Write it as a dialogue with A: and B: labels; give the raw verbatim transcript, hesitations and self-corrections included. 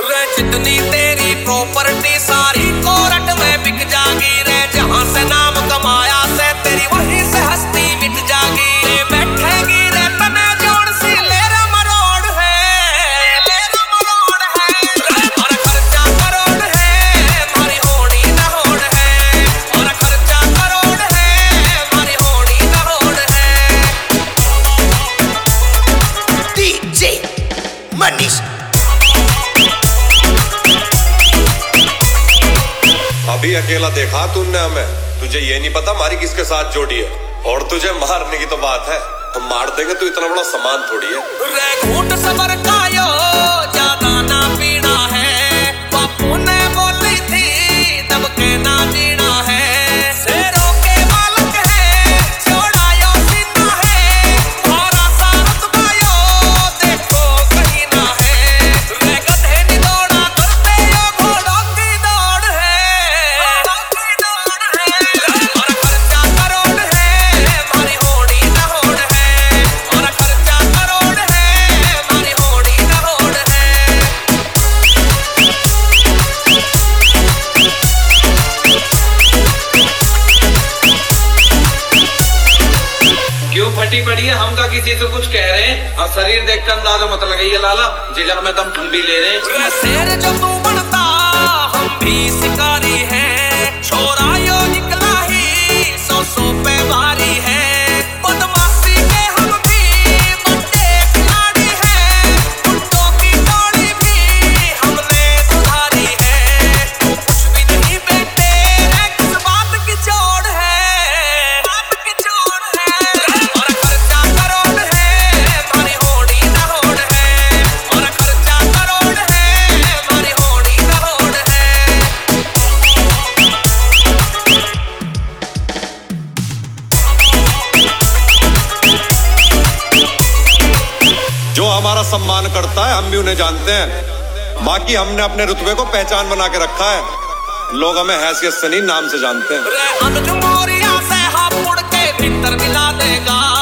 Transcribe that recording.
A: रे जितनी तेरी प्रॉपर्टी सारी कोर्ट में बिक जागी रे, जहाँ से नाम कमाया से तेरी वहीं से हस्ती मिट जागी रे। बैठेगी रे तने जोड़ सी लेरा मरोड़ है, लेरा मरोड़ है रे। और खर्चा करोड़ है मारी होनी ना होड़ है, और खर्चा करोड़ है मारी होनी ना होड़ है।
B: डीजे मनीष।
C: अभी अकेला देखा तूने हमें, तुझे ये नहीं पता हमारी किसके साथ जोड़ी है। और तुझे मारने की तो बात है, हम मार देंगे तो इतना बड़ा सामान थोड़ी है
A: रे। घूंट सबर का यो ज्यादा ना पीना है, बापू ने बोली थी दब के ना जीना है। शेरों के मालक है छोड़ा यो सीना है, थोड़ा सा रुतबा यो देखो कहीं ना है रे। गधे नहीं दौड़ा करते यो घोड़ों की दौड़ है, घोड़ों की दौड़ है। और खर्चा करोड़ है मारी होनी ना होड़ है, और खर्चा करोड़ है मारी होनी ना होड़ है।
D: क्यों फटी पड़ी है? हम का किसी से कुछ कह रहे हैं और शरीर देखकर अंदाजा मत लगाइए लाला, जिगर में दम तुम भी ले रहे हैं।
A: रे शेर जो तू बनता हम भी शिकारी हैं, छोरा यो निकला ही सौ सौ पे भारी है। बदमाशी के हम भी बड़े खिलाड़ी हैं, गुंडों की टोली भी हमने सुधारी है। तू कुछ भी नहीं बेटे रे, किस बात की चोट है, बात की चोट है। और खर्चा करोड़ है मारी होनी ना होड़ है, और खर्चा करोड़ है मारी होनी ना होड़ है।
C: जो हमारा सम्मान करता है हम भी उन्हें जानते हैं। बाकी हमने अपने रुतबे को पहचान बना के रखा है, लोग हमें हैसियत से नहीं नाम से जानते हैं।
A: रे अनुज मोरिया से हाथ मुड़ के भीतर मिला देगा।